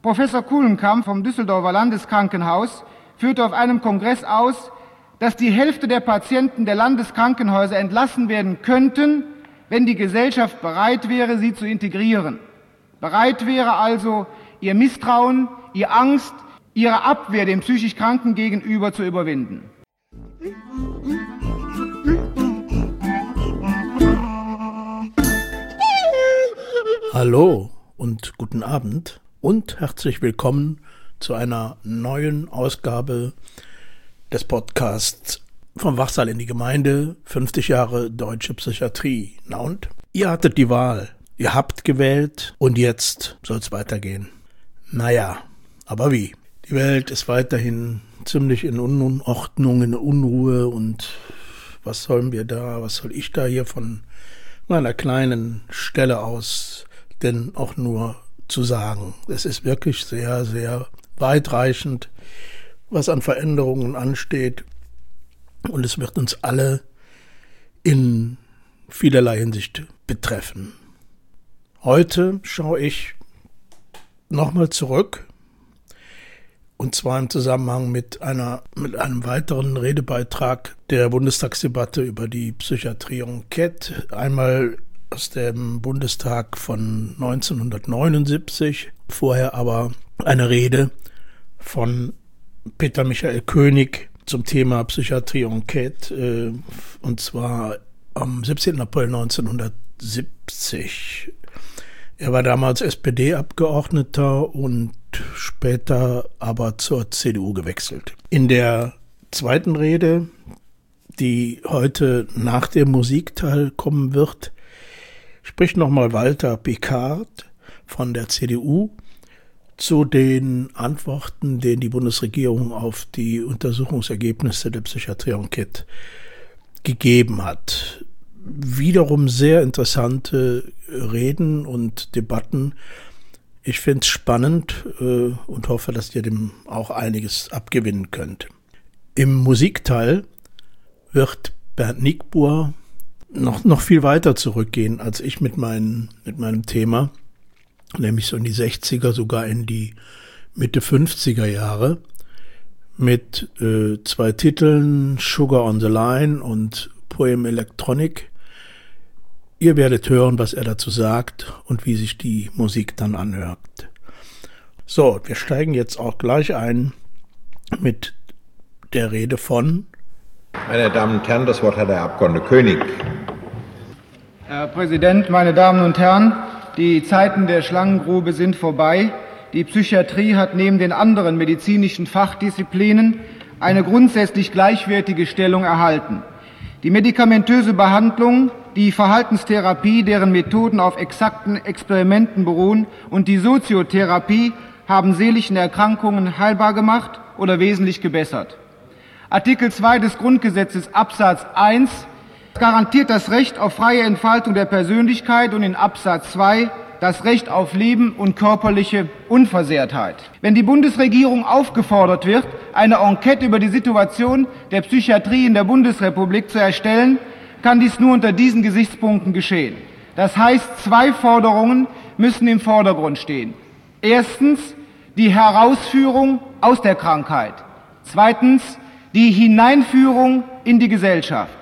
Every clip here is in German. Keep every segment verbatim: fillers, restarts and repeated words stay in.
Professor Kuhlenkamp vom Düsseldorfer Landeskrankenhaus führte auf einem Kongress aus, dass die Hälfte der Patienten der Landeskrankenhäuser entlassen werden könnten, wenn die Gesellschaft bereit wäre, sie zu integrieren. Bereit wäre also, ihr Misstrauen, ihr Angst, ihre Abwehr dem psychisch Kranken gegenüber zu überwinden. Hallo und guten Abend und herzlich willkommen zu einer neuen Ausgabe des Podcasts vom Wachsaal in die Gemeinde, fünfzig Jahre Deutsche Psychiatrie. Na und? Ihr hattet die Wahl, ihr habt gewählt und jetzt soll es weitergehen. Naja, aber wie? Die Welt ist weiterhin ziemlich in Unordnung, in Unruhe und was sollen wir da, was soll ich da hier von meiner kleinen Stelle aus denn auch nur zu sagen? Es ist wirklich sehr, sehr weitreichend, was an Veränderungen ansteht und es wird uns alle in vielerlei Hinsicht betreffen. Heute schaue ich nochmal zurück und zwar im Zusammenhang mit einer mit einem weiteren Redebeitrag der Bundestagsdebatte über die Psychiatrie-Enquete, einmal aus dem Bundestag von neunzehnhundertneunundsiebzig, vorher aber eine Rede von Peter Michael König zum Thema Psychiatrie-Enquete, äh, und zwar am siebzehnten April neunzehnhundertsiebzig. Er war damals S P D-Abgeordneter und später aber zur C D U gewechselt. In der zweiten Rede, die heute nach dem Musikteil kommen wird, spricht nochmal Walter Picard von der C D U zu den Antworten, denen die Bundesregierung auf die Untersuchungsergebnisse der Psychiatrie-Enquete gegeben hat. Wiederum sehr interessante Reden und Debatten. Ich finde es spannend äh, und hoffe, dass ihr dem auch einiges abgewinnen könnt. Im Musikteil wird Bernd Nigbur noch, noch viel weiter zurückgehen als ich mit, mein, mit meinem Thema, nämlich so in die sechziger, sogar in die Mitte fünfziger Jahre, mit äh, zwei Titeln, Sugar on the Line und Poem Electronic. Ihr werdet hören, was er dazu sagt und wie sich die Musik dann anhört. So, wir steigen jetzt auch gleich ein mit der Rede von... Meine Damen und Herren, das Wort hat der Abgeordnete König. Herr Präsident, meine Damen und Herren, die Zeiten der Schlangengrube sind vorbei. Die Psychiatrie hat neben den anderen medizinischen Fachdisziplinen eine grundsätzlich gleichwertige Stellung erhalten. Die medikamentöse Behandlung, die Verhaltenstherapie, deren Methoden auf exakten Experimenten beruhen, und die Soziotherapie haben seelischen Erkrankungen heilbar gemacht oder wesentlich gebessert. Artikel zwei des Grundgesetzes Absatz eins garantiert das Recht auf freie Entfaltung der Persönlichkeit und in Absatz zwei das Recht auf Leben und körperliche Unversehrtheit. Wenn die Bundesregierung aufgefordert wird, eine Enquete über die Situation der Psychiatrie in der Bundesrepublik zu erstellen, kann dies nur unter diesen Gesichtspunkten geschehen. Das heißt, zwei Forderungen müssen im Vordergrund stehen. Erstens die Herausführung aus der Krankheit. Zweitens die Hineinführung in die Gesellschaft.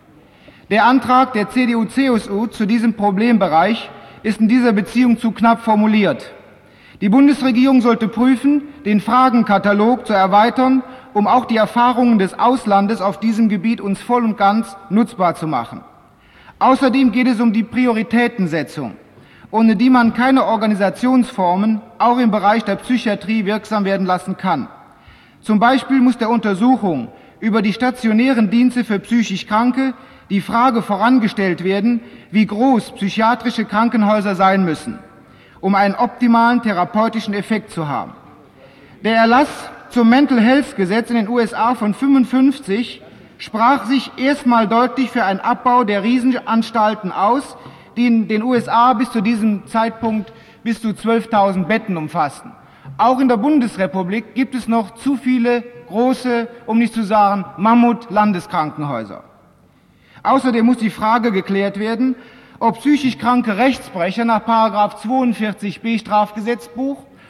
Der Antrag der C D U C S U zu diesem Problembereich ist in dieser Beziehung zu knapp formuliert. Die Bundesregierung sollte prüfen, den Fragenkatalog zu erweitern, um auch die Erfahrungen des Auslandes auf diesem Gebiet uns voll und ganz nutzbar zu machen. Außerdem geht es um die Prioritätensetzung, ohne die man keine Organisationsformen auch im Bereich der Psychiatrie wirksam werden lassen kann. Zum Beispiel muss der Untersuchung über die stationären Dienste für psychisch Kranke die Frage vorangestellt werden, wie groß psychiatrische Krankenhäuser sein müssen, um einen optimalen therapeutischen Effekt zu haben. Der Erlass zum Mental Health Gesetz in den U S A von fünfundfünfzig sprach sich erstmal deutlich für einen Abbau der Riesenanstalten aus, die in den U S A bis zu diesem Zeitpunkt bis zu zwölftausend Betten umfassten. Auch in der Bundesrepublik gibt es noch zu viele große, um nicht zu sagen Mammut-Landeskrankenhäuser. Außerdem muss die Frage geklärt werden, ob psychisch kranke Rechtsbrecher nach Paragraph zweiundvierzig b Strafgesetzbuch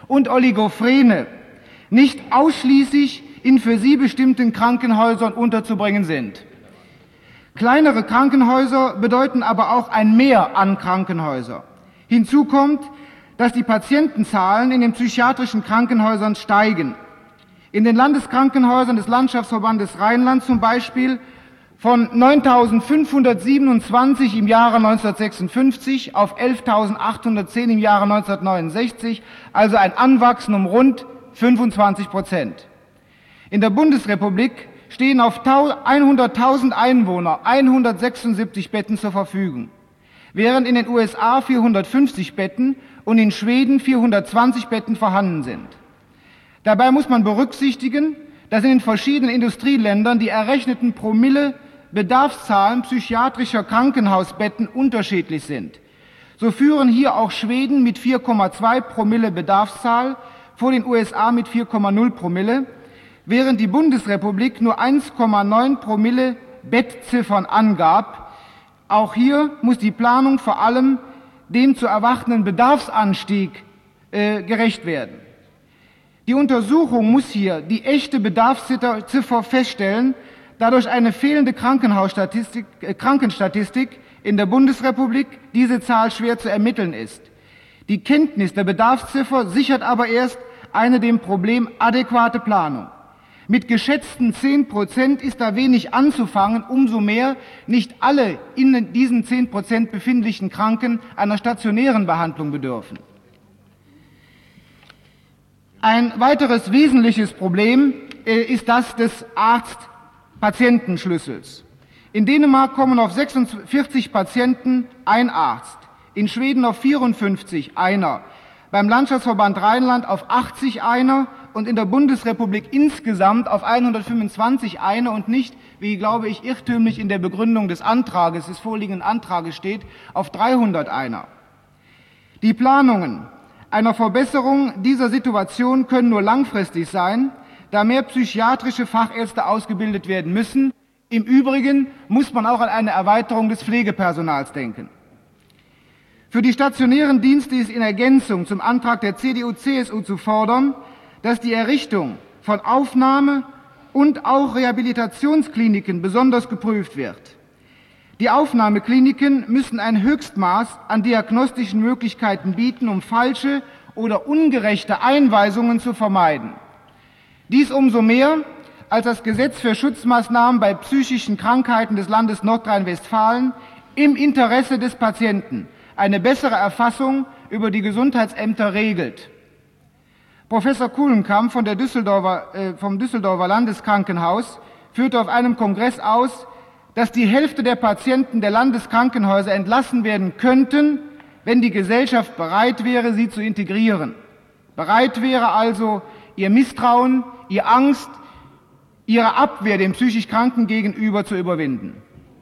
und Oligophrene nicht ausschließlich in für sie bestimmten Krankenhäusern unterzubringen sind. Kleinere Krankenhäuser bedeuten aber auch ein Mehr an Krankenhäusern. Hinzu kommt, dass die Patientenzahlen in den psychiatrischen Krankenhäusern steigen. In den Landeskrankenhäusern des Landschaftsverbandes Rheinland zum Beispiel von neuntausendfünfhundertsiebenundzwanzig im Jahre neunzehnhundertsechsundfünfzig auf elftausendachthundertzehn im Jahre neunzehnhundertneunundsechzig, also ein Anwachsen um rund fünfundzwanzig Prozent. In der Bundesrepublik stehen auf hunderttausend Einwohner hundertsechsundsiebzig Betten zur Verfügung, während in den U S A vierhundertfünfzig Betten und in Schweden vierhundertzwanzig Betten vorhanden sind. Dabei muss man berücksichtigen, dass in den verschiedenen Industrieländern die errechneten Promille-Bedarfszahlen psychiatrischer Krankenhausbetten unterschiedlich sind. So führen hier auch Schweden mit vier Komma zwei Promille Bedarfszahl vor den U S A mit vier Komma null Promille, während die Bundesrepublik nur eins Komma neun Promille Bettziffern angab. Auch hier muss die Planung vor allem dem zu erwartenden Bedarfsanstieg äh, gerecht werden. Die Untersuchung muss hier die echte Bedarfsziffer feststellen, da durch eine fehlende Krankenhausstatistik, äh, Krankenstatistik in der Bundesrepublik diese Zahl schwer zu ermitteln ist. Die Kenntnis der Bedarfsziffer sichert aber erst eine dem Problem adäquate Planung. Mit geschätzten zehn Prozent ist da wenig anzufangen, umso mehr nicht alle in diesen zehn Prozent befindlichen Kranken einer stationären Behandlung bedürfen. Ein weiteres wesentliches Problem äh, ist das des Arzt-Patienten-Schlüssels. In Dänemark kommen auf sechsundvierzig Patienten ein Arzt, in Schweden auf vierundfünfzig einer, beim Landschaftsverband Rheinland auf achtzig einer und in der Bundesrepublik insgesamt auf hundertfünfundzwanzig eine und nicht, wie glaube ich irrtümlich in der Begründung des Antrages, des vorliegenden Antrages steht, auf dreihundert einer. Die Planungen einer Verbesserung dieser Situation können nur langfristig sein, da mehr psychiatrische Fachärzte ausgebildet werden müssen. Im Übrigen muss man auch an eine Erweiterung des Pflegepersonals denken. Für die stationären Dienste ist in Ergänzung zum Antrag der C D U C S U zu fordern, dass die Errichtung von Aufnahme- und auch Rehabilitationskliniken besonders geprüft wird. Die Aufnahmekliniken müssen ein Höchstmaß an diagnostischen Möglichkeiten bieten, um falsche oder ungerechte Einweisungen zu vermeiden. Dies umso mehr, als das Gesetz für Schutzmaßnahmen bei psychischen Krankheiten des Landes Nordrhein-Westfalen im Interesse des Patienten eine bessere Erfassung über die Gesundheitsämter regelt. Professor Kuhlenkamp von der Düsseldorfer, äh, vom Düsseldorfer Landeskrankenhaus führte auf einem Kongress aus, dass die Hälfte der Patienten der Landeskrankenhäuser entlassen werden könnten, wenn die Gesellschaft bereit wäre, sie zu integrieren. Bereit wäre also, ihr Misstrauen, ihr Angst, ihre Abwehr dem psychisch Kranken gegenüber zu überwinden.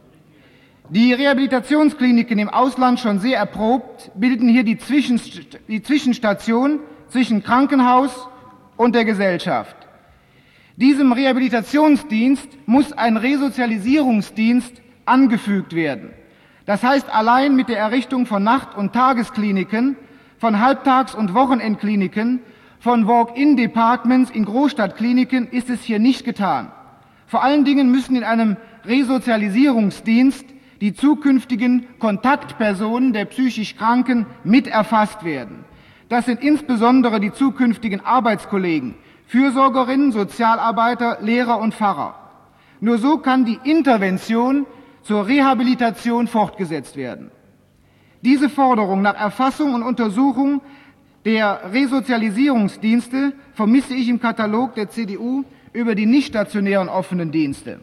Die Rehabilitationskliniken im Ausland, schon sehr erprobt, bilden hier die, Zwischenst- die Zwischenstation zwischen Krankenhaus und der Gesellschaft. Diesem Rehabilitationsdienst muss ein Resozialisierungsdienst angefügt werden. Das heißt, allein mit der Errichtung von Nacht- und Tageskliniken, von Halbtags- und Wochenendkliniken, von Walk-in-Departments in Großstadtkliniken ist es hier nicht getan. Vor allen Dingen müssen in einem Resozialisierungsdienst die zukünftigen Kontaktpersonen der psychisch Kranken mit erfasst werden. Das sind insbesondere die zukünftigen Arbeitskollegen, Fürsorgerinnen, Sozialarbeiter, Lehrer und Pfarrer. Nur so kann die Intervention zur Rehabilitation fortgesetzt werden. Diese Forderung nach Erfassung und Untersuchung der Resozialisierungsdienste vermisse ich im Katalog der C D U über die nicht stationären offenen Dienste.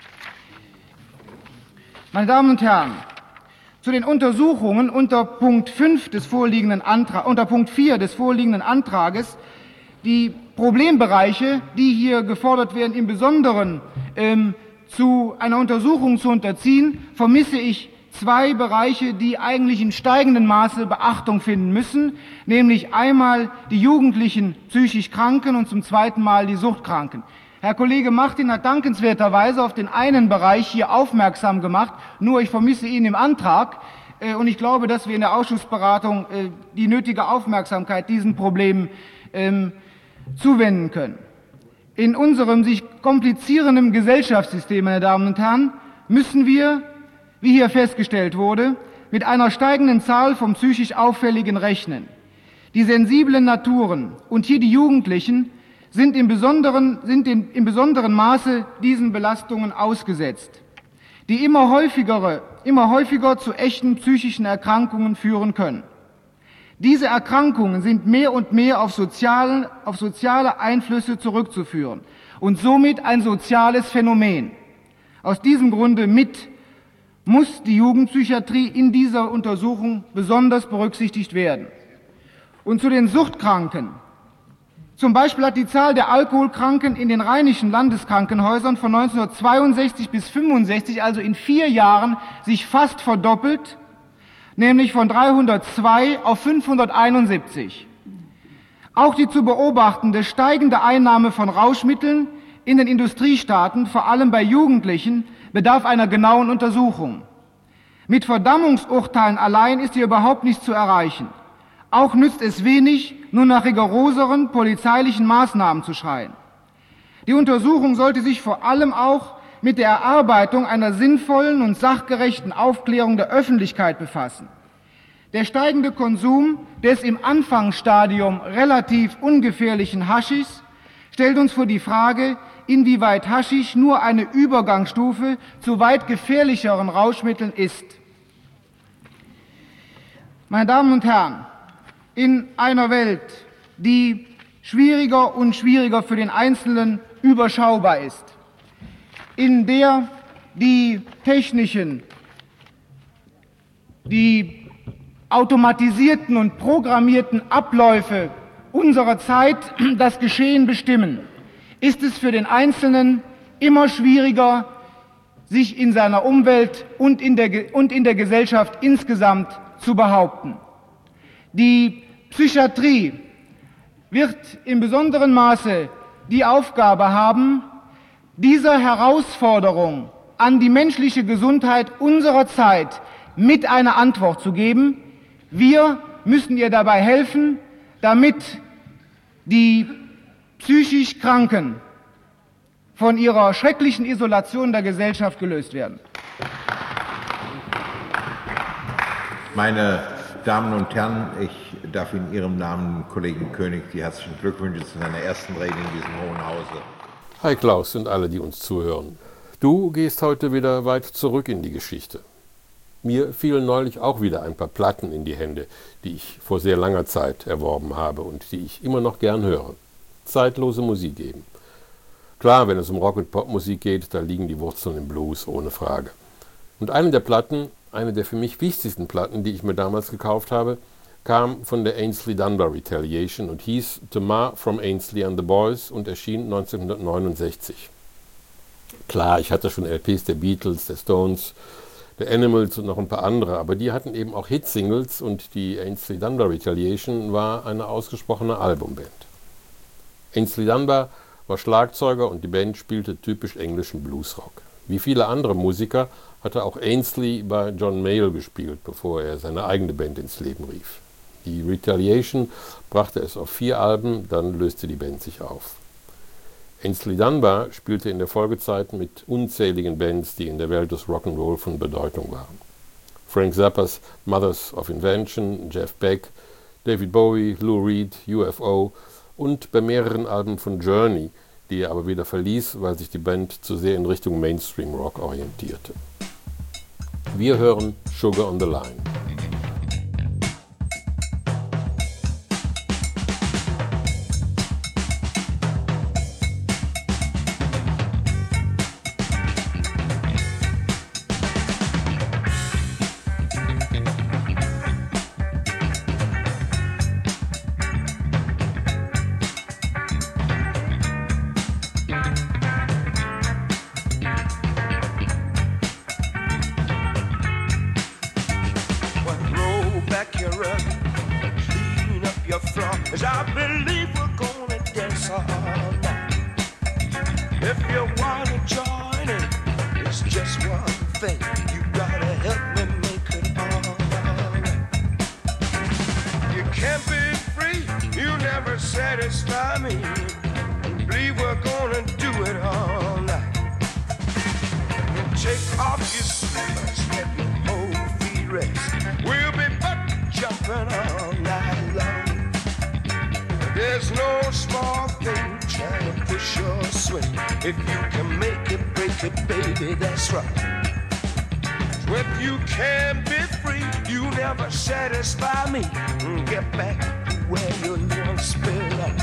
Meine Damen und Herren, zu den Untersuchungen unter Punkt fünf des vorliegenden Antrags, unter Punkt vier des vorliegenden Antrages, die Problembereiche, die hier gefordert werden, im Besonderen ähm, zu einer Untersuchung zu unterziehen, vermisse ich zwei Bereiche, die eigentlich in steigendem Maße Beachtung finden müssen, nämlich einmal die jugendlichen psychisch Kranken und zum zweiten Mal die Suchtkranken. Herr Kollege Martin hat dankenswerterweise auf den einen Bereich hier aufmerksam gemacht, nur ich vermisse ihn im Antrag äh, und ich glaube, dass wir in der Ausschussberatung äh, die nötige Aufmerksamkeit diesen Problemen ähm, zuwenden können. In unserem sich komplizierenden Gesellschaftssystem, meine Damen und Herren, müssen wir, wie hier festgestellt wurde, mit einer steigenden Zahl von psychisch Auffälligen rechnen. Die sensiblen Naturen und hier die Jugendlichen sind im besonderen, sind in, im besonderen Maße diesen Belastungen ausgesetzt, die immer häufigere, immer häufiger zu echten psychischen Erkrankungen führen können. Diese Erkrankungen sind mehr und mehr auf, sozialen, auf soziale Einflüsse zurückzuführen und somit ein soziales Phänomen. Aus diesem Grunde mit muss die Jugendpsychiatrie in dieser Untersuchung besonders berücksichtigt werden. Und zu den Suchtkranken. Zum Beispiel hat die Zahl der Alkoholkranken in den rheinischen Landeskrankenhäusern von neunzehnhundertzweiundsechzig bis fünfundsechzig, also in vier Jahren, sich fast verdoppelt, nämlich von dreihundertzwei auf fünfhunderteinundsiebzig. Auch die zu beobachtende steigende Einnahme von Rauschmitteln in den Industriestaaten, vor allem bei Jugendlichen, bedarf einer genauen Untersuchung. Mit Verdammungsurteilen allein ist hier überhaupt nichts zu erreichen. Auch nützt es wenig, nur nach rigoroseren polizeilichen Maßnahmen zu schreien. Die Untersuchung sollte sich vor allem auch mit der Erarbeitung einer sinnvollen und sachgerechten Aufklärung der Öffentlichkeit befassen. Der steigende Konsum des im Anfangsstadium relativ ungefährlichen Haschischs stellt uns vor die Frage, inwieweit Haschisch nur eine Übergangsstufe zu weit gefährlicheren Rauschmitteln ist. Meine Damen und Herren, in einer Welt, die schwieriger und schwieriger für den Einzelnen überschaubar ist, in der die technischen, die automatisierten und programmierten Abläufe unserer Zeit das Geschehen bestimmen, ist es für den Einzelnen immer schwieriger, sich in seiner Umwelt und in der, und in der Gesellschaft insgesamt zu behaupten. Die Psychiatrie wird in besonderem Maße die Aufgabe haben, dieser Herausforderung an die menschliche Gesundheit unserer Zeit mit einer Antwort zu geben. Wir müssen ihr dabei helfen, damit die psychisch Kranken von ihrer schrecklichen Isolation der Gesellschaft gelöst werden. Meine Damen und Herren, ich darf in Ihrem Namen, Kollegen König, die herzlichen Glückwünsche zu seiner ersten Rede in diesem Hohen Hause. Hi Klaus und alle, die uns zuhören. Du gehst heute wieder weit zurück in die Geschichte. Mir fielen neulich auch wieder ein paar Platten in die Hände, die ich vor sehr langer Zeit erworben habe und die ich immer noch gern höre. Zeitlose Musik eben. Klar, wenn es um Rock- und Popmusik geht, da liegen die Wurzeln im Blues, ohne Frage. Und eine der Platten, eine der für mich wichtigsten Platten, die ich mir damals gekauft habe, kam von der Aynsley Dunbar Retaliation und hieß To Ma from Aynsley and the Boys und erschien neunzehnhundertneunundsechzig. Klar, ich hatte schon L Ps der Beatles, der Stones, der Animals und noch ein paar andere, aber die hatten eben auch Hitsingles und die Aynsley Dunbar Retaliation war eine ausgesprochene Albumband. Aynsley Dunbar war Schlagzeuger und die Band spielte typisch englischen Bluesrock. Wie viele andere Musiker hatte auch Aynsley bei John Mayall gespielt, bevor er seine eigene Band ins Leben rief. Die Retaliation brachte es auf vier Alben, dann löste die Band sich auf. Aynsley Dunbar spielte in der Folgezeit mit unzähligen Bands, die in der Welt des Rock'n'Roll von Bedeutung waren. Frank Zappas Mothers of Invention, Jeff Beck, David Bowie, Lou Reed, U F O und bei mehreren Alben von Journey, die er aber wieder verließ, weil sich die Band zu sehr in Richtung Mainstream Rock orientierte. Wir hören Sugar on the Line. Never satisfy me. Believe we're gonna do it all night. Take off your slippers, let your whole feet rest. We'll be butt jumping all night long. There's no small thing trying to push or swing. If you can make it, break it, baby, that's right. If you can be free, you never satisfy me. Get back to where you once belonged.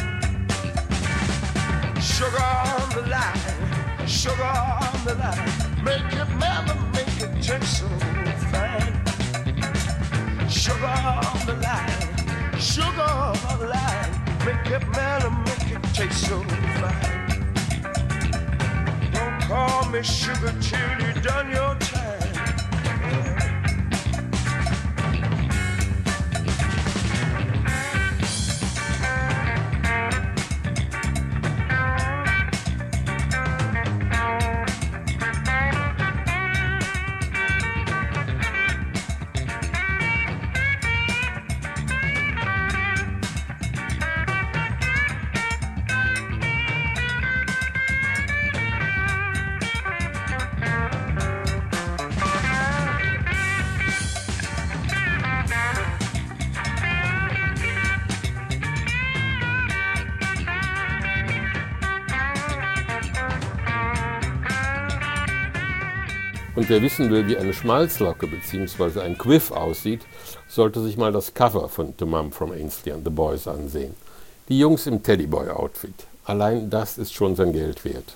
Sugar on the line, sugar on the line. Make it mellow, make it taste so fine. Sugar on the line, sugar on the line. Make it mellow, make it taste so fine. Don't call me sugar till you've done your time. Und wer wissen will, wie eine Schmalzlocke bzw. ein Quiff aussieht, sollte sich mal das Cover von The Mum from Ainsley and the Boys ansehen. Die Jungs im Teddyboy-Outfit. Allein das ist schon sein Geld wert.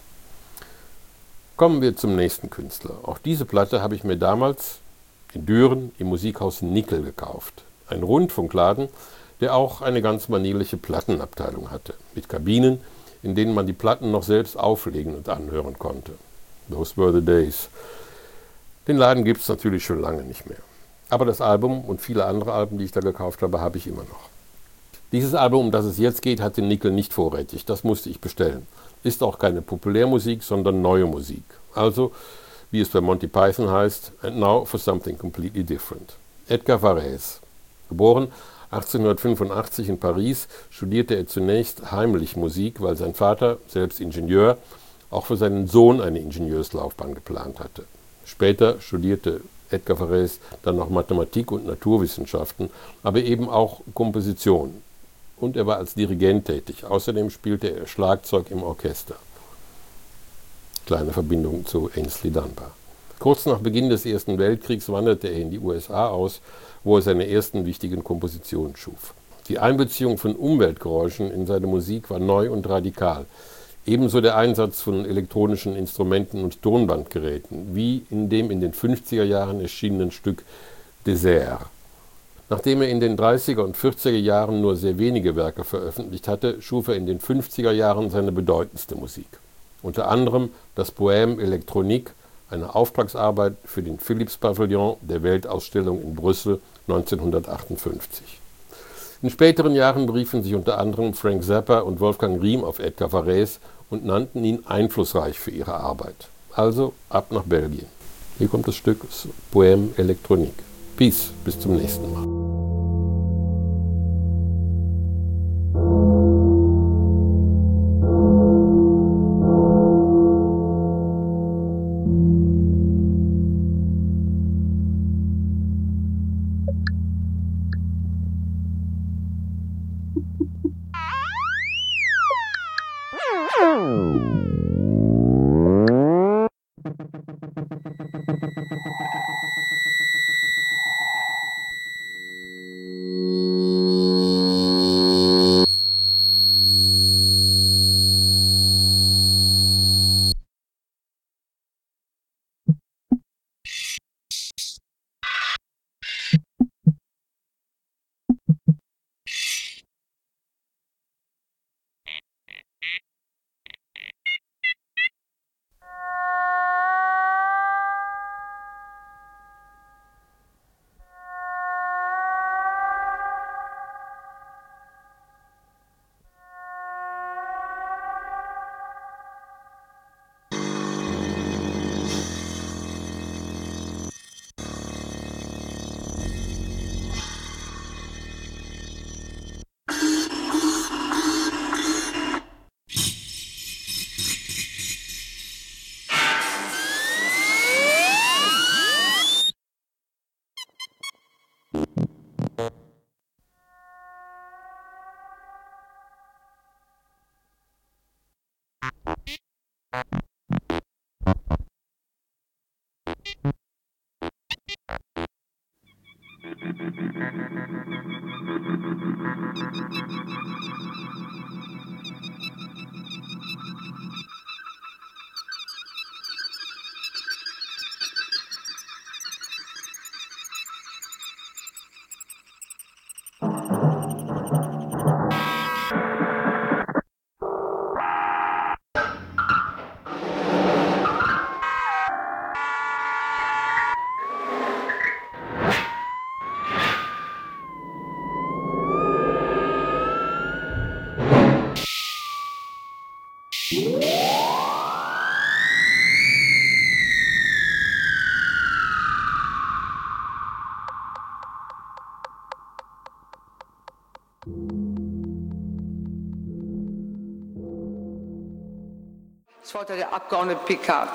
Kommen wir zum nächsten Künstler. Auch diese Platte habe ich mir damals in Düren im Musikhaus Nickel gekauft. Ein Rundfunkladen, der auch eine ganz manierliche Plattenabteilung hatte. Mit Kabinen, in denen man die Platten noch selbst auflegen und anhören konnte. Those were the days. Den Laden gibt es natürlich schon lange nicht mehr. Aber das Album und viele andere Alben, die ich da gekauft habe, habe ich immer noch. Dieses Album, um das es jetzt geht, hatte Nickel nicht vorrätig. Das musste ich bestellen. Ist auch keine Populärmusik, sondern neue Musik. Also, wie es bei Monty Python heißt, and now for something completely different. Edgar Varèse. Geboren achtzehnhundertfünfundachtzig in Paris, studierte er zunächst heimlich Musik, weil sein Vater, selbst Ingenieur, auch für seinen Sohn eine Ingenieurslaufbahn geplant hatte. Später studierte Edgar Varèse dann noch Mathematik und Naturwissenschaften, aber eben auch Komposition. Und er war als Dirigent tätig. Außerdem spielte er Schlagzeug im Orchester. Kleine Verbindung zu Ainsley Dunbar. Kurz nach Beginn des Ersten Weltkriegs wanderte er in die U S A aus, wo er seine ersten wichtigen Kompositionen schuf. Die Einbeziehung von Umweltgeräuschen in seine Musik war neu und radikal. Ebenso der Einsatz von elektronischen Instrumenten und Tonbandgeräten, wie in dem in den fünfziger Jahren erschienenen Stück Désert. Nachdem er in den dreißiger und vierziger Jahren nur sehr wenige Werke veröffentlicht hatte, schuf er in den fünfziger Jahren seine bedeutendste Musik. Unter anderem das Poème Électronique, eine Auftragsarbeit für den Philips-Pavillon der Weltausstellung in Brüssel neunzehnhundertachtundfünfzig. In späteren Jahren beriefen sich unter anderem Frank Zappa und Wolfgang Riem auf Edgar Varèse und nannten ihn einflussreich für ihre Arbeit. Also ab nach Belgien. Hier kommt das Stück Poème Électronique. Peace, bis zum nächsten Mal. Das Wort hat der Abgeordnete Picard.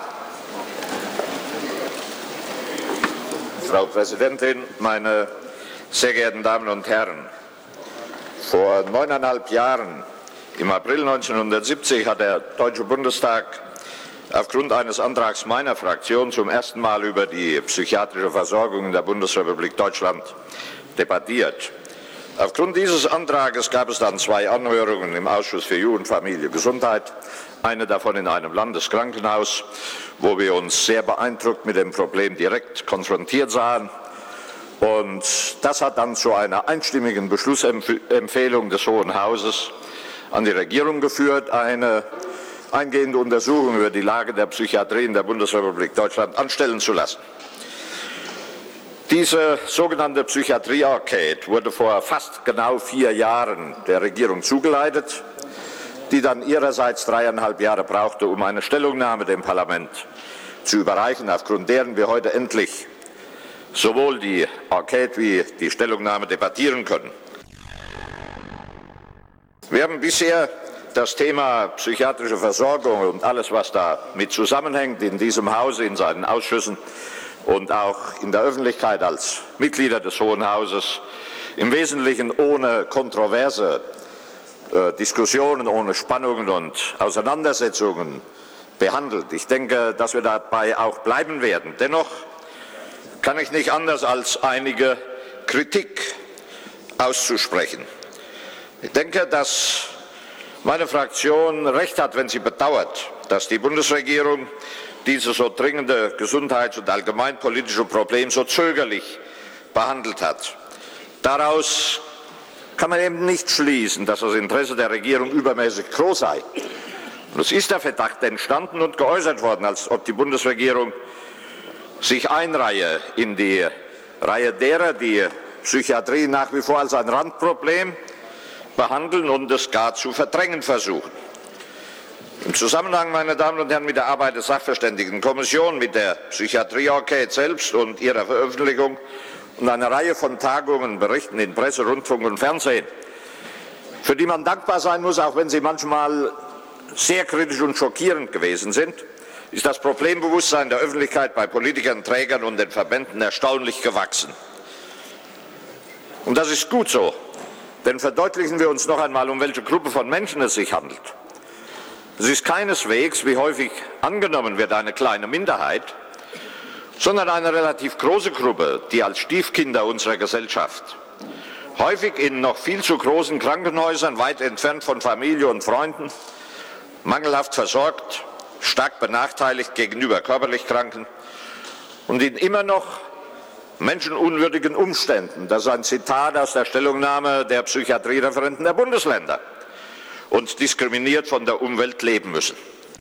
Frau Präsidentin, meine sehr geehrten Damen und Herren! Vor neuneinhalb Jahren, im April neunzehnhundertsiebzig, hat der Deutsche Bundestag aufgrund eines Antrags meiner Fraktion zum ersten Mal über die psychiatrische Versorgung in der Bundesrepublik Deutschland debattiert. Aufgrund dieses Antrages gab es dann zwei Anhörungen im Ausschuss für Jugend, Familie, Gesundheit, eine davon in einem Landeskrankenhaus, wo wir uns sehr beeindruckt mit dem Problem direkt konfrontiert sahen. Und das hat dann zu einer einstimmigen Beschlussempfehlung des Hohen Hauses an die Regierung geführt, eine eingehende Untersuchung über die Lage der Psychiatrie in der Bundesrepublik Deutschland anstellen zu lassen. Diese sogenannte Psychiatrie-Enquete wurde vor fast genau vier Jahren der Regierung zugeleitet, die dann ihrerseits dreieinhalb Jahre brauchte, um eine Stellungnahme dem Parlament zu überreichen, aufgrund deren wir heute endlich sowohl die Enquete wie die Stellungnahme debattieren können. Wir haben bisher das Thema psychiatrische Versorgung und alles, was damit zusammenhängt, in diesem Hause, in seinen Ausschüssen und auch in der Öffentlichkeit als Mitglieder des Hohen Hauses im Wesentlichen ohne kontroverse äh, Diskussionen, ohne Spannungen und Auseinandersetzungen behandelt. Ich denke, dass wir dabei auch bleiben werden. Dennoch kann ich nicht anders als einige Kritik auszusprechen. Ich denke, dass meine Fraktion recht hat, wenn sie bedauert, dass die Bundesregierung dieses so dringende gesundheits- und allgemeinpolitische Problem so zögerlich behandelt hat. Daraus kann man eben nicht schließen, dass das Interesse der Regierung übermäßig groß sei. Und es ist der Verdacht entstanden und geäußert worden, als ob die Bundesregierung sich einreihe in die Reihe derer, die Psychiatrie nach wie vor als ein Randproblem behandeln und es gar zu verdrängen versuchen. Im Zusammenhang, meine Damen und Herren, mit der Arbeit der Sachverständigenkommission, mit der Psychiatrie-Enquete selbst und ihrer Veröffentlichung und einer Reihe von Tagungen, Berichten in Presse, Rundfunk und Fernsehen, für die man dankbar sein muss, auch wenn sie manchmal sehr kritisch und schockierend gewesen sind, ist das Problembewusstsein der Öffentlichkeit bei Politikern, Trägern und den Verbänden erstaunlich gewachsen. Und das ist gut so, denn verdeutlichen wir uns noch einmal, um welche Gruppe von Menschen es sich handelt. Es ist keineswegs, wie häufig angenommen wird, eine kleine Minderheit, sondern eine relativ große Gruppe, die als Stiefkinder unserer Gesellschaft häufig in noch viel zu großen Krankenhäusern, weit entfernt von Familie und Freunden, mangelhaft versorgt, stark benachteiligt gegenüber körperlich Kranken und in immer noch menschenunwürdigen Umständen. Das ist ein Zitat aus der Stellungnahme der Psychiatriereferenten der Bundesländer. Und diskriminiert von der Umwelt leben müssen.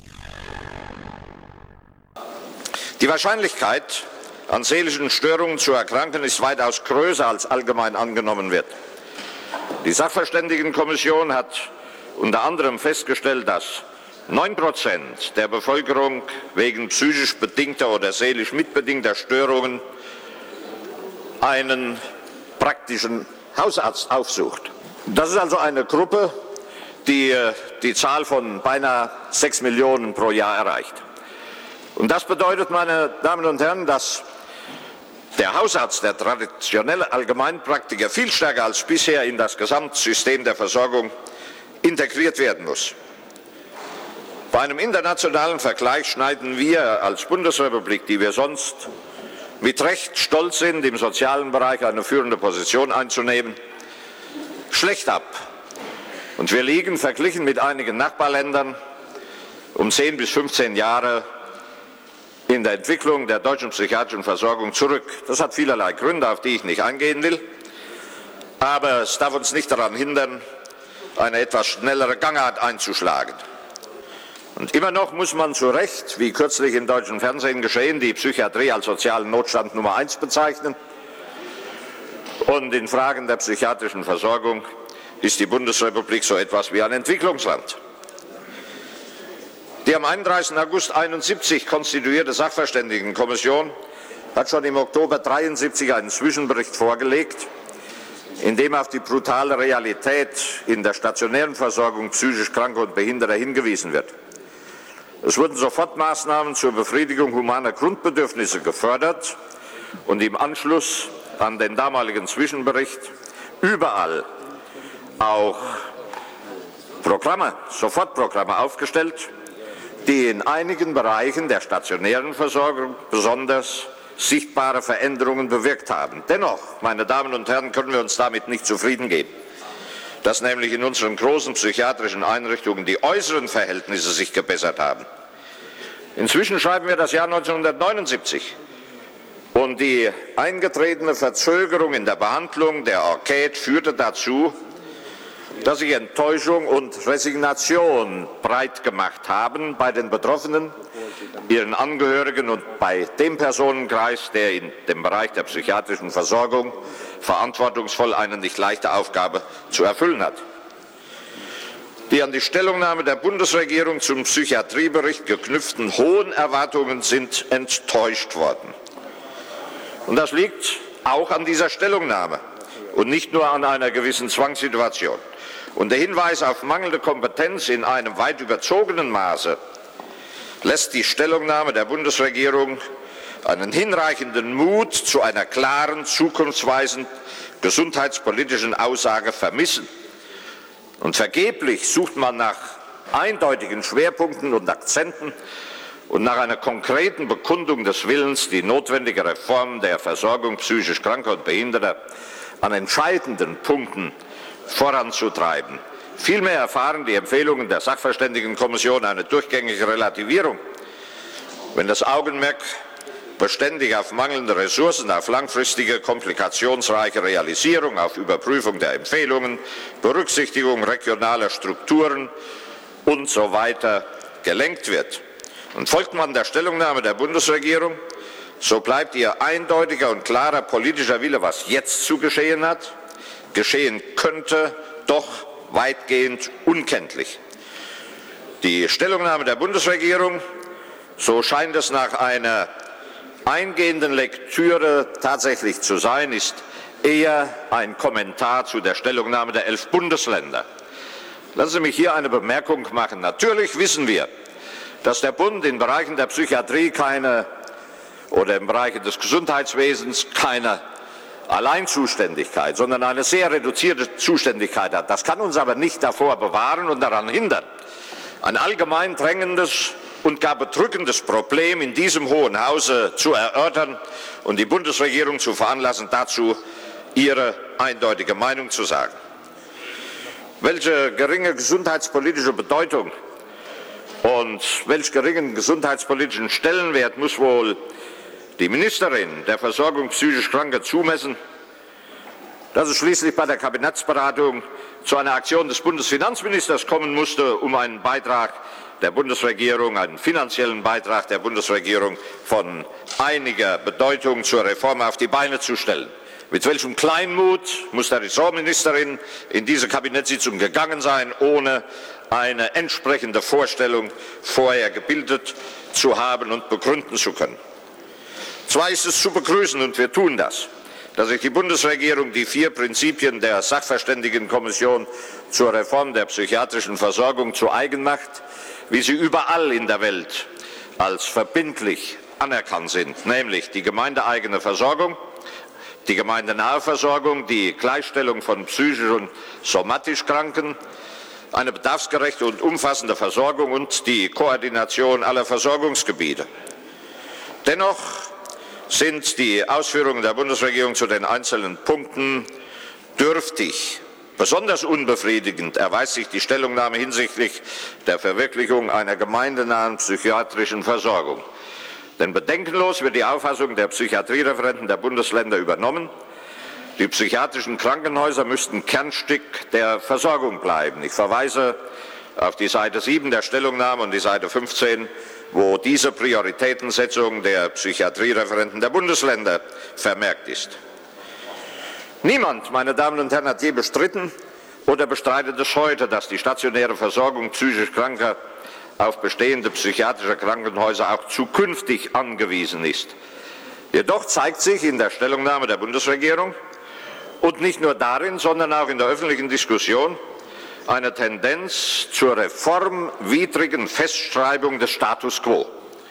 Die Wahrscheinlichkeit, an seelischen Störungen zu erkranken, ist weitaus größer, als allgemein angenommen wird. Die Sachverständigenkommission hat unter anderem festgestellt, dass neun Prozent der Bevölkerung wegen psychisch bedingter oder seelisch mitbedingter Störungen einen praktischen Hausarzt aufsucht. Das ist also eine Gruppe, die die Zahl von beinahe sechs Millionen pro Jahr erreicht. Und das bedeutet, meine Damen und Herren, dass der Hausarzt, der traditionelle Allgemeinpraktiker, viel stärker als bisher in das Gesamtsystem der Versorgung integriert werden muss. Bei einem internationalen Vergleich schneiden wir als Bundesrepublik, die wir sonst mit Recht stolz sind, im sozialen Bereich eine führende Position einzunehmen, schlecht ab. Und wir liegen verglichen mit einigen Nachbarländern um zehn bis fünfzehn Jahre in der Entwicklung der deutschen psychiatrischen Versorgung zurück. Das hat vielerlei Gründe, auf die ich nicht eingehen will. Aber es darf uns nicht daran hindern, eine etwas schnellere Gangart einzuschlagen. Und immer noch muss man zu Recht, wie kürzlich im deutschen Fernsehen geschehen, die Psychiatrie als sozialen Notstand Nummer eins bezeichnen. Und in Fragen der psychiatrischen Versorgung ist die Bundesrepublik so etwas wie ein Entwicklungsland. Die am einunddreißigsten August einundsiebzig konstituierte Sachverständigenkommission hat schon im Oktober dreiundsiebzig einen Zwischenbericht vorgelegt, in dem auf die brutale Realität in der stationären Versorgung psychisch Kranker und Behinderter hingewiesen wird. Es wurden Sofortmaßnahmen zur Befriedigung humaner Grundbedürfnisse gefördert und im Anschluss an den damaligen Zwischenbericht überall auch Programme, Sofortprogramme aufgestellt, die in einigen Bereichen der stationären Versorgung besonders sichtbare Veränderungen bewirkt haben. Dennoch, meine Damen und Herren, können wir uns damit nicht zufrieden geben, dass nämlich in unseren großen psychiatrischen Einrichtungen die äußeren Verhältnisse sich gebessert haben. Inzwischen schreiben wir das Jahr neunzehnhundertneunundsiebzig und die eingetretene Verzögerung in der Behandlung der Enquete führte dazu, dass sich Enttäuschung und Resignation breit gemacht haben bei den Betroffenen, ihren Angehörigen und bei dem Personenkreis, der in dem Bereich der psychiatrischen Versorgung verantwortungsvoll eine nicht leichte Aufgabe zu erfüllen hat. Die an die Stellungnahme der Bundesregierung zum Psychiatriebericht geknüpften hohen Erwartungen sind enttäuscht worden. Und das liegt auch an dieser Stellungnahme und nicht nur an einer gewissen Zwangssituation. Und der Hinweis auf mangelnde Kompetenz in einem weit überzogenen Maße lässt die Stellungnahme der Bundesregierung einen hinreichenden Mut zu einer klaren, zukunftsweisenden gesundheitspolitischen Aussage vermissen. Und vergeblich sucht man nach eindeutigen Schwerpunkten und Akzenten und nach einer konkreten Bekundung des Willens, die notwendige Reform der Versorgung psychisch Kranker und Behinderter an entscheidenden Punkten voranzutreiben. Vielmehr erfahren die Empfehlungen der Sachverständigenkommission eine durchgängige Relativierung. Wenn das Augenmerk beständig auf mangelnde Ressourcen, auf langfristige, komplikationsreiche Realisierung, auf Überprüfung der Empfehlungen, Berücksichtigung regionaler Strukturen und so weiter gelenkt wird. Und folgt man der Stellungnahme der Bundesregierung, so bleibt ihr eindeutiger und klarer politischer Wille, was jetzt zu geschehen hat, geschehen könnte, doch weitgehend unkenntlich. Die Stellungnahme der Bundesregierung, so scheint es nach einer eingehenden Lektüre tatsächlich zu sein, ist eher ein Kommentar zu der Stellungnahme der elf Bundesländer. Lassen Sie mich hier eine Bemerkung machen. Natürlich wissen wir, dass der Bund in Bereichen der Psychiatrie keine oder im Bereich des Gesundheitswesens keine Alleinzuständigkeit, sondern eine sehr reduzierte Zuständigkeit hat. Das kann uns aber nicht davor bewahren und daran hindern, ein allgemein drängendes und gar bedrückendes Problem in diesem Hohen Hause zu erörtern und die Bundesregierung zu veranlassen, dazu ihre eindeutige Meinung zu sagen. Welche geringe gesundheitspolitische Bedeutung und welch geringen gesundheitspolitischen Stellenwert muss wohl die Ministerin der Versorgung psychisch Kranker zumessen, dass es schließlich bei der Kabinettsberatung zu einer Aktion des Bundesfinanzministers kommen musste, um einen Beitrag der Bundesregierung, einen finanziellen Beitrag der Bundesregierung von einiger Bedeutung zur Reform auf die Beine zu stellen. Mit welchem Kleinmut muss der Ressortministerin in diese Kabinettssitzung gegangen sein, ohne eine entsprechende Vorstellung vorher gebildet zu haben und begründen zu können. Zwar ist es zu begrüßen, und wir tun das, dass sich die Bundesregierung die vier Prinzipien der Sachverständigenkommission zur Reform der psychiatrischen Versorgung zu eigen macht, wie sie überall in der Welt als verbindlich anerkannt sind, nämlich die gemeindeeigene Versorgung, die gemeindenahe Versorgung, die Gleichstellung von psychisch und somatisch Kranken, eine bedarfsgerechte und umfassende Versorgung und die Koordination aller Versorgungsgebiete. Dennoch sind die Ausführungen der Bundesregierung zu den einzelnen Punkten dürftig. Besonders unbefriedigend erweist sich die Stellungnahme hinsichtlich der Verwirklichung einer gemeindenahen psychiatrischen Versorgung. Denn bedenkenlos wird die Auffassung der Psychiatriereferenten der Bundesländer übernommen. Die psychiatrischen Krankenhäuser müssten Kernstück der Versorgung bleiben. Ich verweise auf die Seite sieben der Stellungnahme und die Seite fünfzehn, wo diese Prioritätensetzung der Psychiatriereferenten der Bundesländer vermerkt ist. Niemand, meine Damen und Herren, hat je bestritten oder bestreitet es heute, dass die stationäre Versorgung psychisch Kranker auf bestehende psychiatrische Krankenhäuser auch zukünftig angewiesen ist. Jedoch zeigt sich in der Stellungnahme der Bundesregierung und nicht nur darin, sondern auch in der öffentlichen Diskussion eine Tendenz zur reformwidrigen Festschreibung des Status quo.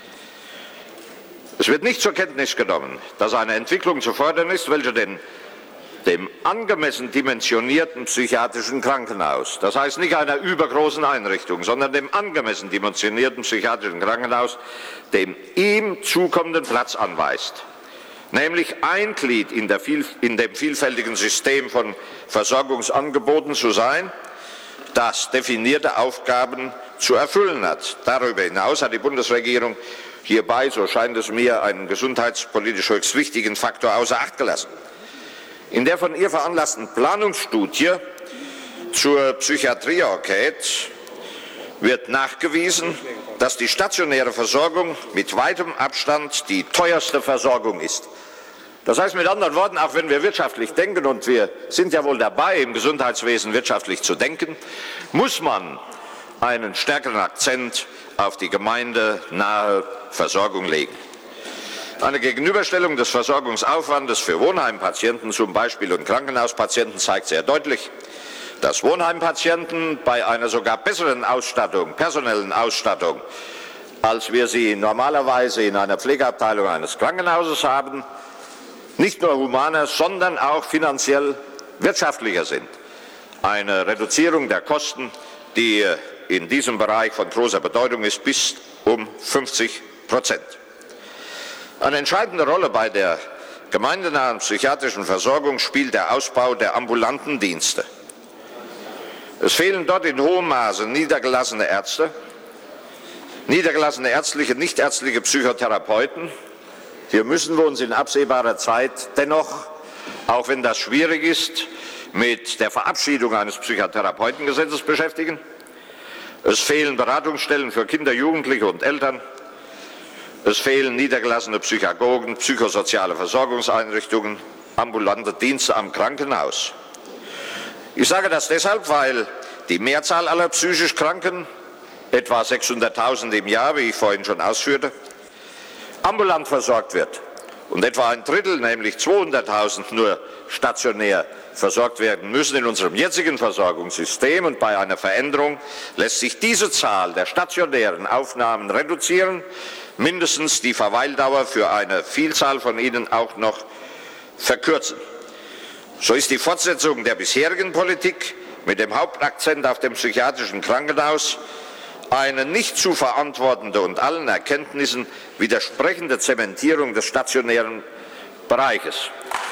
Es wird nicht zur Kenntnis genommen, dass eine Entwicklung zu fordern ist, welche den, dem angemessen dimensionierten psychiatrischen Krankenhaus, das heißt nicht einer übergroßen Einrichtung, sondern dem angemessen dimensionierten psychiatrischen Krankenhaus, dem ihm zukommenden Platz anweist. Nämlich ein Glied in, der viel, in dem vielfältigen System von Versorgungsangeboten zu sein, das definierte Aufgaben zu erfüllen hat. Darüber hinaus hat die Bundesregierung hierbei, so scheint es mir, einen gesundheitspolitisch höchst wichtigen Faktor außer Acht gelassen. In der von ihr veranlassten Planungsstudie zur Psychiatrie-Enquete wird nachgewiesen, dass die stationäre Versorgung mit weitem Abstand die teuerste Versorgung ist. Das heißt mit anderen Worten, auch wenn wir wirtschaftlich denken, und wir sind ja wohl dabei, im Gesundheitswesen wirtschaftlich zu denken, muss man einen stärkeren Akzent auf die gemeindenahe Versorgung legen. Eine Gegenüberstellung des Versorgungsaufwandes für Wohnheimpatienten zum Beispiel und Krankenhauspatienten zeigt sehr deutlich, dass Wohnheimpatienten bei einer sogar besseren Ausstattung, personellen Ausstattung, als wir sie normalerweise in einer Pflegeabteilung eines Krankenhauses haben, nicht nur humaner, sondern auch finanziell wirtschaftlicher sind. Eine Reduzierung der Kosten, die in diesem Bereich von großer Bedeutung ist, bis um fünfzig Prozent. Eine entscheidende Rolle bei der gemeindenahen psychiatrischen Versorgung spielt der Ausbau der ambulanten Dienste. Es fehlen dort in hohem Maße niedergelassene Ärzte, niedergelassene ärztliche, nichtärztliche Psychotherapeuten. Hier müssen wir uns in absehbarer Zeit dennoch, auch wenn das schwierig ist, mit der Verabschiedung eines Psychotherapeutengesetzes beschäftigen. Es fehlen Beratungsstellen für Kinder, Jugendliche und Eltern. Es fehlen niedergelassene Psychagogen, psychosoziale Versorgungseinrichtungen, ambulante Dienste am Krankenhaus. Ich sage das deshalb, weil die Mehrzahl aller psychisch Kranken, etwa sechshunderttausend im Jahr, wie ich vorhin schon ausführte, ambulant versorgt wird und etwa ein Drittel, nämlich zweihunderttausend, nur stationär versorgt werden müssen in unserem jetzigen Versorgungssystem. Und bei einer Veränderung lässt sich diese Zahl der stationären Aufnahmen reduzieren, mindestens die Verweildauer für eine Vielzahl von ihnen auch noch verkürzen. So ist die Fortsetzung der bisherigen Politik mit dem Hauptakzent auf dem psychiatrischen Krankenhaus eine nicht zu verantwortende und allen Erkenntnissen widersprechende Zementierung des stationären Bereiches.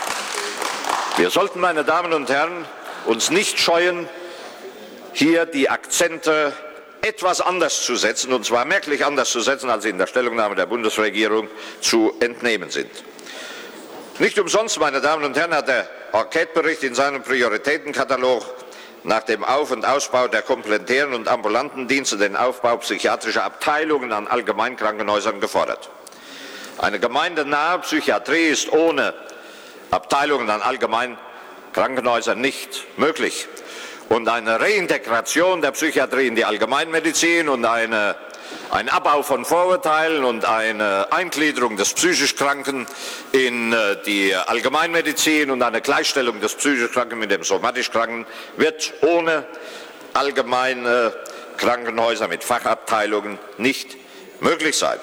Wir sollten, meine Damen und Herren, uns nicht scheuen, hier die Akzente etwas anders zu setzen, und zwar merklich anders zu setzen, als sie in der Stellungnahme der Bundesregierung zu entnehmen sind. Nicht umsonst, meine Damen und Herren, hat der Enquete-Bericht in seinem Prioritätenkatalog nach dem Auf- und Ausbau der komplementären und ambulanten Dienste den Aufbau psychiatrischer Abteilungen an Allgemeinkrankenhäusern gefordert. Eine gemeindenahe Psychiatrie ist ohne Abteilungen an Allgemeinkrankenhäusern nicht möglich. Und eine Reintegration der Psychiatrie in die Allgemeinmedizin und eine, ein Abbau von Vorurteilen und eine Eingliederung des psychisch Kranken in die Allgemeinmedizin und eine Gleichstellung des psychisch Kranken mit dem somatisch Kranken wird ohne allgemeine Krankenhäuser mit Fachabteilungen nicht möglich sein.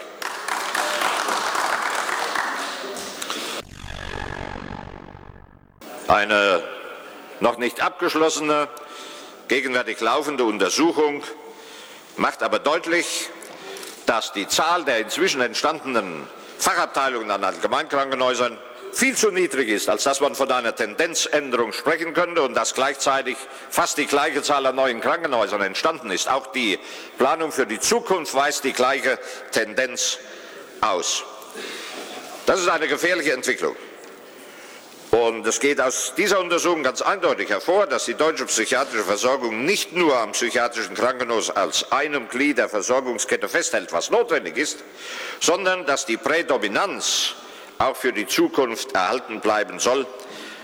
Eine noch nicht abgeschlossene, gegenwärtig laufende Untersuchung macht aber deutlich, dass die Zahl der inzwischen entstandenen Fachabteilungen an Allgemeinkrankenhäusern viel zu niedrig ist, als dass man von einer Tendenzänderung sprechen könnte und dass gleichzeitig fast die gleiche Zahl an neuen Krankenhäusern entstanden ist. Auch die Planung für die Zukunft weist die gleiche Tendenz aus. Das ist eine gefährliche Entwicklung. Und es geht aus dieser Untersuchung ganz eindeutig hervor, dass die deutsche psychiatrische Versorgung nicht nur am psychiatrischen Krankenhaus als einem Glied der Versorgungskette festhält, was notwendig ist, sondern dass die Prädominanz auch für die Zukunft erhalten bleiben soll.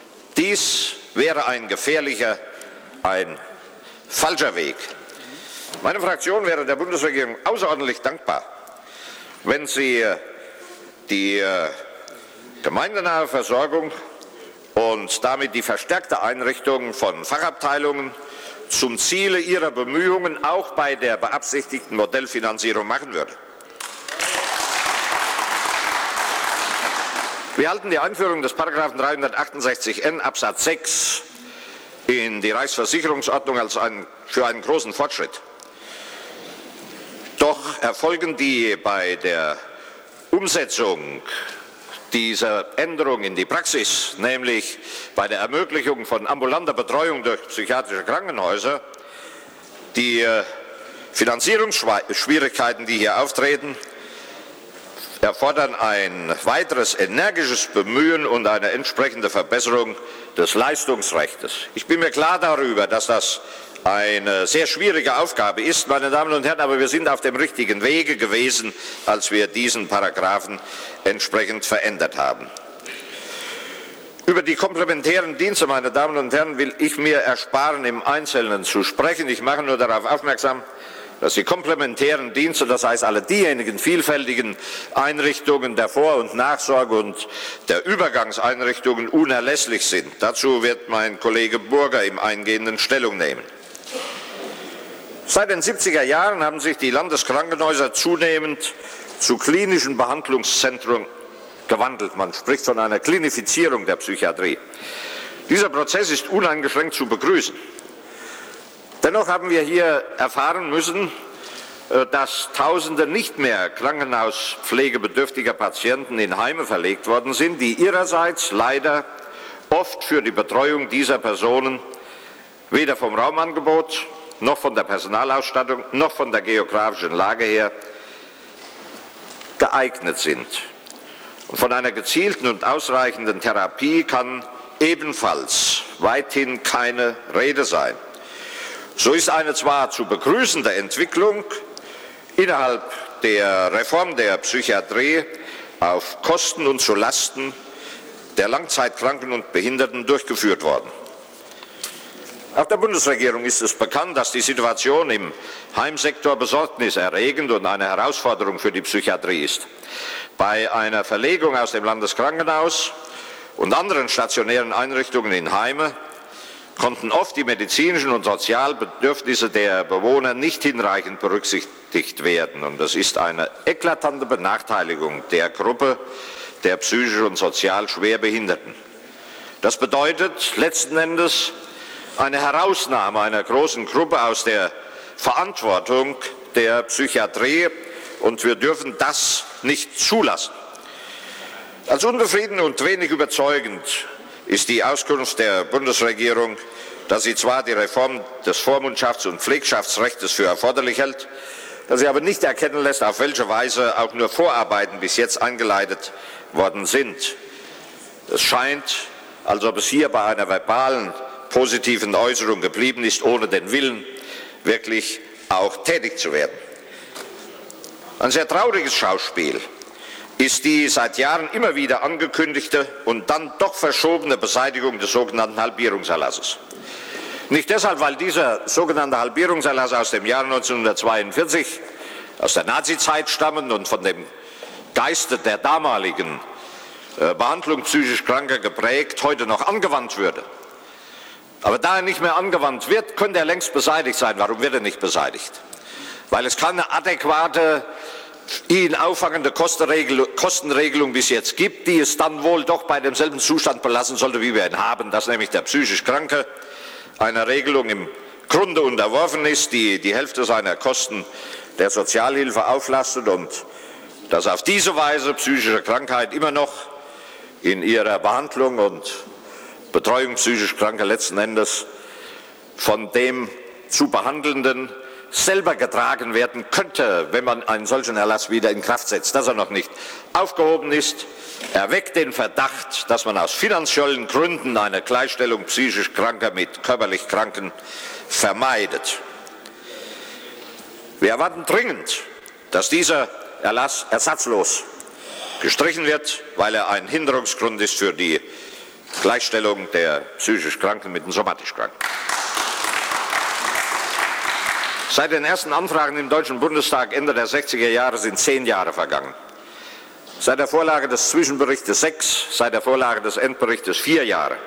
Dies wäre ein gefährlicher, ein falscher Weg. Meine Fraktion wäre der Bundesregierung außerordentlich dankbar, wenn sie die gemeindenahe Versorgung und damit die verstärkte Einrichtung von Fachabteilungen zum Ziele ihrer Bemühungen auch bei der beabsichtigten Modellfinanzierung machen würde. Wir halten die Einführung des Paragraphen dreihundertachtundsechzig N Absatz sechs in die Reichsversicherungsordnung als einen, für einen großen Fortschritt. Doch erfolgen die bei der Umsetzung dieser Änderung in die Praxis, nämlich bei der Ermöglichung von ambulanter Betreuung durch psychiatrische Krankenhäuser, die Finanzierungsschwierigkeiten, die hier auftreten, erfordern ein weiteres energisches Bemühen und eine entsprechende Verbesserung des Leistungsrechts. Ich bin mir klar darüber, dass das eine sehr schwierige Aufgabe ist, meine Damen und Herren, aber wir sind auf dem richtigen Wege gewesen, als wir diesen Paragraphen entsprechend verändert haben. Über die komplementären Dienste, meine Damen und Herren, will ich mir ersparen, im Einzelnen zu sprechen. Ich mache nur darauf aufmerksam, dass die komplementären Dienste, das heißt alle diejenigen vielfältigen Einrichtungen der Vor- und Nachsorge und der Übergangseinrichtungen unerlässlich sind. Dazu wird mein Kollege Burger im Eingehenden Stellung nehmen. Seit den siebziger Jahren haben sich die Landeskrankenhäuser zunehmend zu klinischen Behandlungszentren gewandelt. Man spricht von einer Klinifizierung der Psychiatrie. Dieser Prozess ist uneingeschränkt zu begrüßen. Dennoch haben wir hier erfahren müssen, dass Tausende nicht mehr krankenhauspflegebedürftiger Patienten in Heime verlegt worden sind, die ihrerseits leider oft für die Betreuung dieser Personen weder vom Raumangebot noch von der Personalausstattung noch von der geografischen Lage her geeignet sind. Und von einer gezielten und ausreichenden Therapie kann ebenfalls weithin keine Rede sein. So ist eine zwar zu begrüßende Entwicklung innerhalb der Reform der Psychiatrie auf Kosten und zu Lasten der Langzeitkranken und Behinderten durchgeführt worden. Auch der Bundesregierung ist es bekannt, dass die Situation im Heimsektor besorgniserregend und eine Herausforderung für die Psychiatrie ist. Bei einer Verlegung aus dem Landeskrankenhaus und anderen stationären Einrichtungen in Heime konnten oft die medizinischen und Sozialbedürfnisse der Bewohner nicht hinreichend berücksichtigt werden. Und das ist eine eklatante Benachteiligung der Gruppe der psychisch und sozial Schwerbehinderten. Das bedeutet letzten Endes eine Herausnahme einer großen Gruppe aus der Verantwortung der Psychiatrie, und wir dürfen das nicht zulassen. Als unbefriedigend und wenig überzeugend ist die Auskunft der Bundesregierung, dass sie zwar die Reform des Vormundschafts- und Pflegschaftsrechts für erforderlich hält, dass sie aber nicht erkennen lässt, auf welche Weise auch nur Vorarbeiten bis jetzt eingeleitet worden sind. Es scheint, als ob es hier bei einer verbalen, positiven Äußerung geblieben ist, ohne den Willen, wirklich auch tätig zu werden. Ein sehr trauriges Schauspiel ist die seit Jahren immer wieder angekündigte und dann doch verschobene Beseitigung des sogenannten Halbierungserlasses. Nicht deshalb, weil dieser sogenannte Halbierungserlass aus dem Jahr neunzehnhundertzweiundvierzig, aus der Nazizeit stammend und von dem Geiste der damaligen äh, Behandlung psychisch Kranker geprägt, heute noch angewandt würde. Aber da er nicht mehr angewandt wird, könnte er längst beseitigt sein. Warum wird er nicht beseitigt? Weil es keine adäquate, ihn auffangende Kostenregelung bis jetzt gibt, die es dann wohl doch bei demselben Zustand belassen sollte, wie wir ihn haben, dass nämlich der psychisch Kranke einer Regelung im Grunde unterworfen ist, die die Hälfte seiner Kosten der Sozialhilfe auflastet und dass auf diese Weise psychische Krankheit immer noch in ihrer Behandlung und Betreuung psychisch Kranker letzten Endes von dem zu Behandelnden selber getragen werden könnte, wenn man einen solchen Erlass wieder in Kraft setzt. Dass er noch nicht aufgehoben ist, erweckt den Verdacht, dass man aus finanziellen Gründen eine Gleichstellung psychisch Kranker mit körperlich Kranken vermeidet. Wir erwarten dringend, dass dieser Erlass ersatzlos gestrichen wird, weil er ein Hinderungsgrund ist für die Gleichstellung der psychisch Kranken mit den somatisch Kranken. Seit den ersten Anfragen im Deutschen Bundestag Ende der sechziger Jahre sind zehn Jahre vergangen. Seit der Vorlage des Zwischenberichtes sechs, seit der Vorlage des Endberichtes vier Jahre.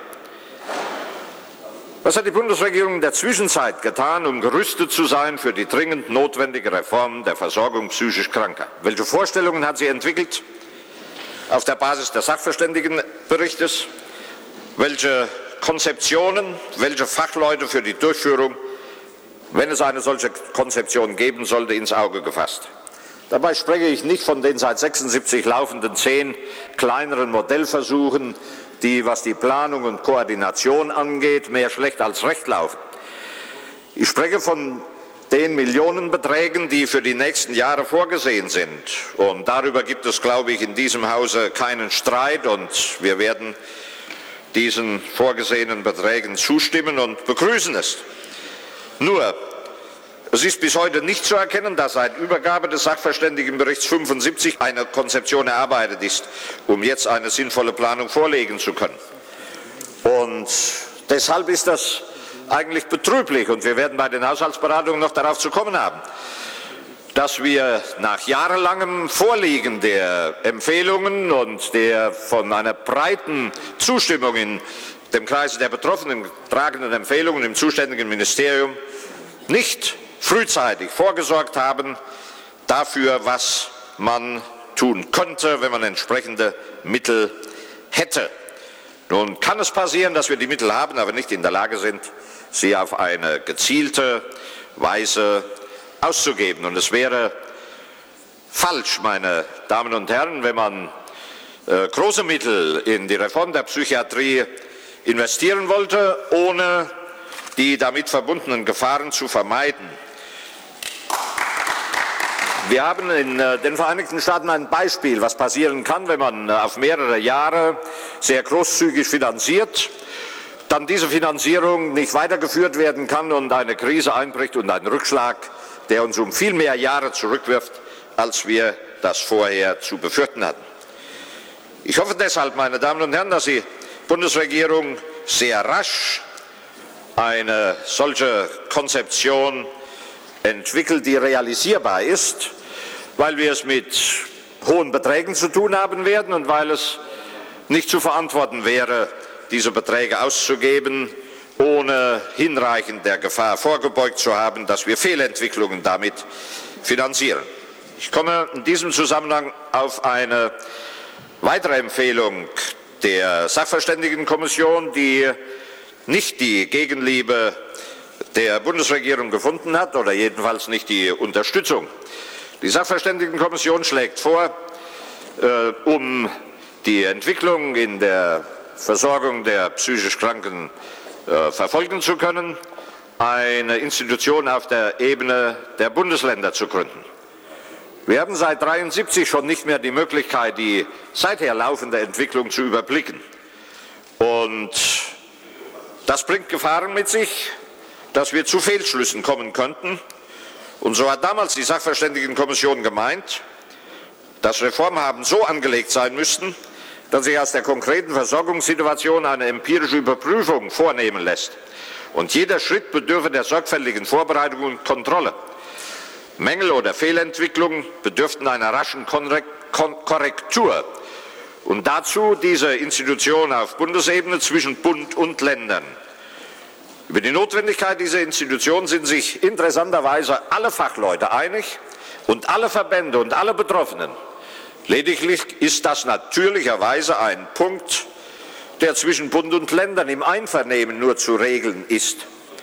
Was hat die Bundesregierung in der Zwischenzeit getan, um gerüstet zu sein für die dringend notwendige Reform der Versorgung psychisch Kranker? Welche Vorstellungen hat sie entwickelt auf der Basis des Sachverständigenberichtes? Welche Konzeptionen, welche Fachleute für die Durchführung, wenn es eine solche Konzeption geben sollte, ins Auge gefasst? Dabei spreche ich nicht von den seit sechsundsiebzig laufenden zehn kleineren Modellversuchen, die, was die Planung und Koordination angeht, mehr schlecht als recht laufen. Ich spreche von den Millionenbeträgen, die für die nächsten Jahre vorgesehen sind. Und darüber gibt es, glaube ich, in diesem Hause keinen Streit. Und wir werden diesen vorgesehenen Beträgen zustimmen und begrüßen es. Nur, es ist bis heute nicht zu erkennen, dass seit Übergabe des Sachverständigenberichts fünfundsiebzig eine Konzeption erarbeitet ist, um jetzt eine sinnvolle Planung vorlegen zu können. Und deshalb ist das eigentlich betrüblich, und wir werden bei den Haushaltsberatungen noch darauf zu kommen haben, dass wir nach jahrelangem Vorliegen der Empfehlungen und der von einer breiten Zustimmung in dem Kreise der Betroffenen tragenden Empfehlungen im zuständigen Ministerium nicht frühzeitig vorgesorgt haben dafür, was man tun könnte, wenn man entsprechende Mittel hätte. Nun kann es passieren, dass wir die Mittel haben, aber nicht in der Lage sind, sie auf eine gezielte Weise auszugeben. Und es wäre falsch, meine Damen und Herren, wenn man äh, große Mittel in die Reform der Psychiatrie investieren wollte, ohne die damit verbundenen Gefahren zu vermeiden. Wir haben in den Vereinigten Staaten ein Beispiel, was passieren kann, wenn man auf mehrere Jahre sehr großzügig finanziert, dann diese Finanzierung nicht weitergeführt werden kann und eine Krise einbricht und ein Rückschlag, der uns um viel mehr Jahre zurückwirft, als wir das vorher zu befürchten hatten. Ich hoffe deshalb, meine Damen und Herren, dass die Bundesregierung sehr rasch eine solche Konzeption entwickelt, die realisierbar ist, weil wir es mit hohen Beträgen zu tun haben werden und weil es nicht zu verantworten wäre, diese Beträge auszugeben, ohne hinreichend der Gefahr vorgebeugt zu haben, dass wir Fehlentwicklungen damit finanzieren. Ich komme in diesem Zusammenhang auf eine weitere Empfehlung der Sachverständigenkommission, die nicht die Gegenliebe der Bundesregierung gefunden hat oder jedenfalls nicht die Unterstützung. Die Sachverständigenkommission schlägt vor, äh, um die Entwicklung in der Versorgung der psychisch Kranken äh, verfolgen zu können, eine Institution auf der Ebene der Bundesländer zu gründen. Wir haben seit neunzehnhundertdreiundsiebzig schon nicht mehr die Möglichkeit, die seither laufende Entwicklung zu überblicken. Und das bringt Gefahren mit sich, dass wir zu Fehlschlüssen kommen könnten. Und so hat damals die Sachverständigenkommission gemeint, dass Reformhaben so angelegt sein müssten, dass sich aus der konkreten Versorgungssituation eine empirische Überprüfung vornehmen lässt. Und jeder Schritt bedürfe der sorgfältigen Vorbereitung und Kontrolle. Mängel oder Fehlentwicklungen bedürften einer raschen Korrektur. Und dazu diese Institution auf Bundesebene zwischen Bund und Ländern. Über die Notwendigkeit dieser Institution sind sich interessanterweise alle Fachleute einig und alle Verbände und alle Betroffenen. Lediglich ist das natürlicherweise ein Punkt, der zwischen Bund und Ländern im Einvernehmen nur zu regeln ist.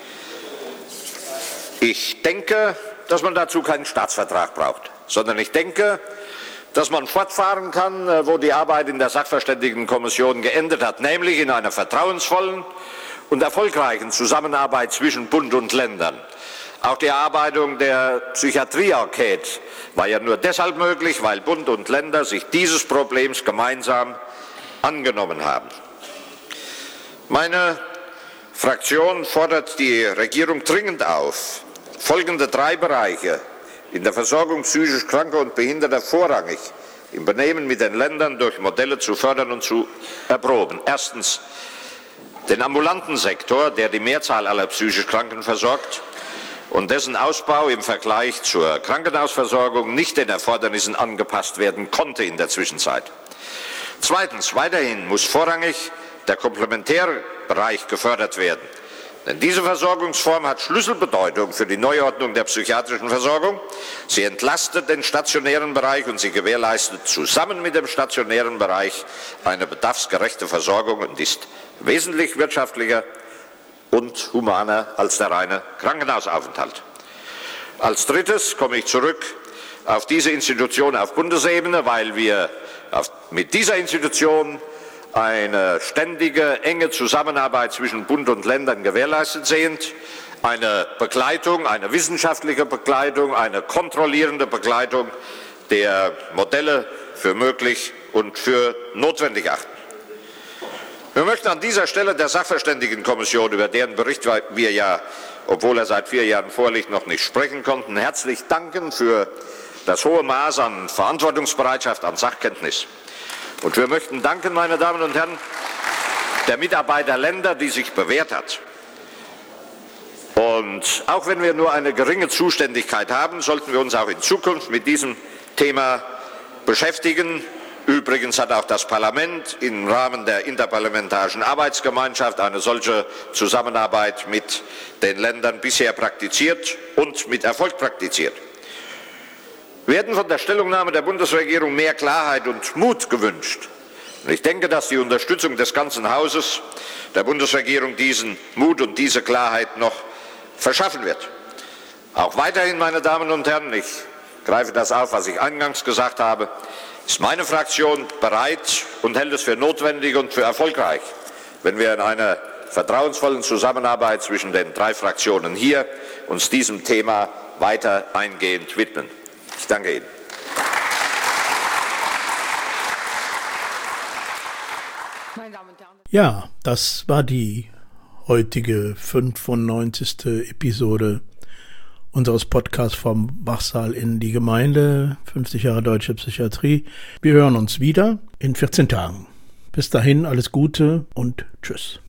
Ich denke, dass man dazu keinen Staatsvertrag braucht, sondern ich denke, dass man fortfahren kann, wo die Arbeit in der Sachverständigenkommission geendet hat, nämlich in einer vertrauensvollen und erfolgreichen Zusammenarbeit zwischen Bund und Ländern. Auch die Erarbeitung der Psychiatrie-Enquete war ja nur deshalb möglich, weil Bund und Länder sich dieses Problems gemeinsam angenommen haben. Meine Fraktion fordert die Regierung dringend auf, folgende drei Bereiche in der Versorgung psychisch Kranker und Behinderter vorrangig im Benehmen mit den Ländern durch Modelle zu fördern und zu erproben. Erstens den ambulanten Sektor, der die Mehrzahl aller psychisch Kranken versorgt, und dessen Ausbau im Vergleich zur Krankenhausversorgung nicht den Erfordernissen angepasst werden konnte in der Zwischenzeit. Zweitens, weiterhin muss vorrangig der Komplementärbereich gefördert werden. Denn diese Versorgungsform hat Schlüsselbedeutung für die Neuordnung der psychiatrischen Versorgung. Sie entlastet den stationären Bereich und sie gewährleistet zusammen mit dem stationären Bereich eine bedarfsgerechte Versorgung und ist wesentlich wirtschaftlicher und humaner als der reine Krankenhausaufenthalt. Als drittes komme ich zurück auf diese Institution auf Bundesebene, weil wir auf, mit dieser Institution eine ständige, enge Zusammenarbeit zwischen Bund und Ländern gewährleistet sehen, eine Begleitung, eine wissenschaftliche Begleitung, eine kontrollierende Begleitung der Modelle für möglich und für notwendig achten. Wir möchten an dieser Stelle der Sachverständigenkommission, über deren Bericht wir ja, obwohl er seit vier Jahren vorliegt, noch nicht sprechen konnten, herzlich danken für das hohe Maß an Verantwortungsbereitschaft, an Sachkenntnis. Und wir möchten danken, meine Damen und Herren, der Mitarbeit der Länder, die sich bewährt hat. Und auch wenn wir nur eine geringe Zuständigkeit haben, sollten wir uns auch in Zukunft mit diesem Thema beschäftigen. Übrigens hat auch das Parlament im Rahmen der interparlamentarischen Arbeitsgemeinschaft eine solche Zusammenarbeit mit den Ländern bisher praktiziert und mit Erfolg praktiziert. Wir hätten von der Stellungnahme der Bundesregierung mehr Klarheit und Mut gewünscht. Und ich denke, dass die Unterstützung des ganzen Hauses der Bundesregierung diesen Mut und diese Klarheit noch verschaffen wird. Auch weiterhin, meine Damen und Herren, ich greife das auf, was ich eingangs gesagt habe, ist meine Fraktion bereit und hält es für notwendig und für erfolgreich, wenn wir in einer vertrauensvollen Zusammenarbeit zwischen den drei Fraktionen hier uns diesem Thema weiter eingehend widmen. Ich danke Ihnen. Ja, das war die heutige fünfundneunzigste Episode unseres Podcasts vom Wachsaal in die Gemeinde, fünfzig Jahre Deutsche Psychiatrie. Wir hören uns wieder in vierzehn Tagen. Bis dahin alles Gute und tschüss.